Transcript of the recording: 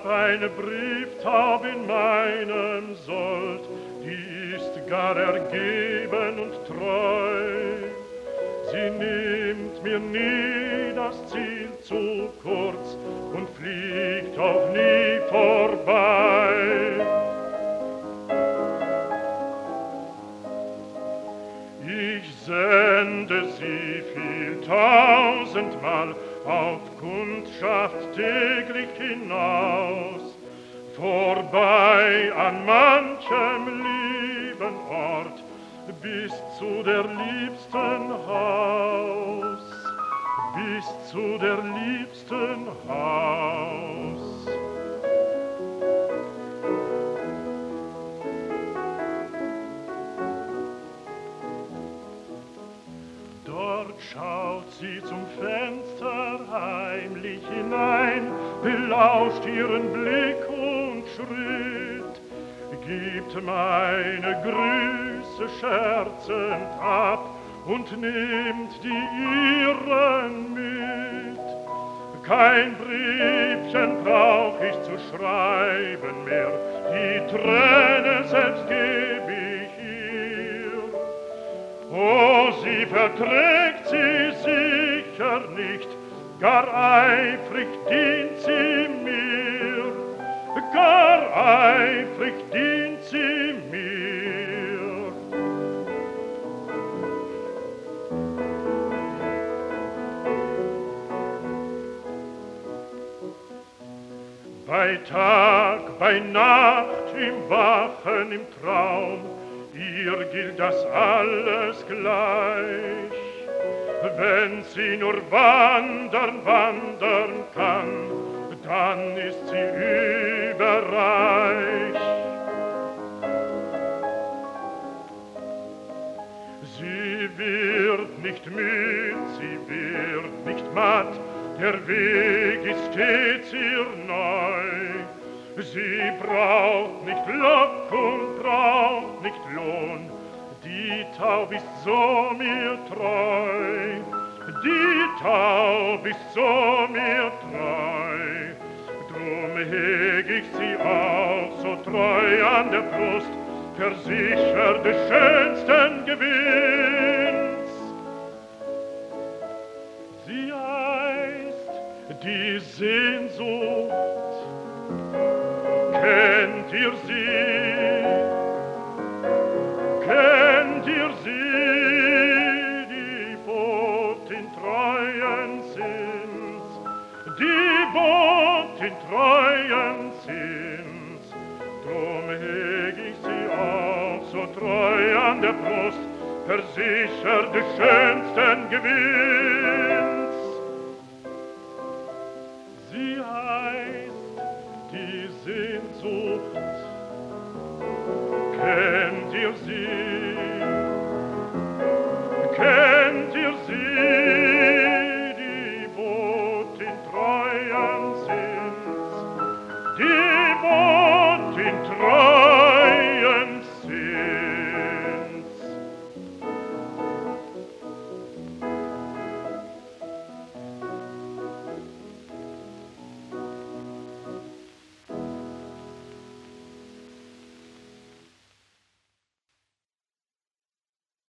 hab eine Brieftaube in meinem Sold, die ist gar ergeben und treu. Sie nimmt mir nie das Ziel zu kurz und fliegt auch nie vorbei. Ich sende sie viel tausendmal auf Kundschaft täglich hinaus, vorbei an manchem lieben Ort, bis zu der liebsten Haus, bis zu der liebsten Haus. Dort schaut sie zum Fenster heimlich hinein, belauscht ihren Blick und Schritt, gibt meine Grüße scherzend ab und nimmt die ihren mit. Kein Briefchen brauch ich zu schreiben mehr, die Träne selbst geb ich ihr. Oh, sie verträgt sie sicher nicht, gar eifrig dient sie mir, gar eifrig dient sie mir. Bei Tag, bei Nacht, im Wachen, im Traum, ihr gilt das alles gleich. Wenn sie nur wandern kann, dann ist sie überreich. Sie wird nicht müd, sie wird nicht matt, der Weg ist stets ihr neu. Sie braucht nicht Lock und braucht nicht Lohn, die Taub ist so mir treu, die Taub ist so mir treu. Drum heg ich sie auch so treu an der Brust, versichert des schönsten Gewinns. Sie heißt die Sehnsucht, kennt ihr sie? Kennt ihr sie? Die Botentreuen sind's, die Botentreuen sind's. Drum heg ich sie auch so treu an der Brust, versichert des schönsten Gewinns. Sie heißt die Sehnsucht, kennt ihr sie?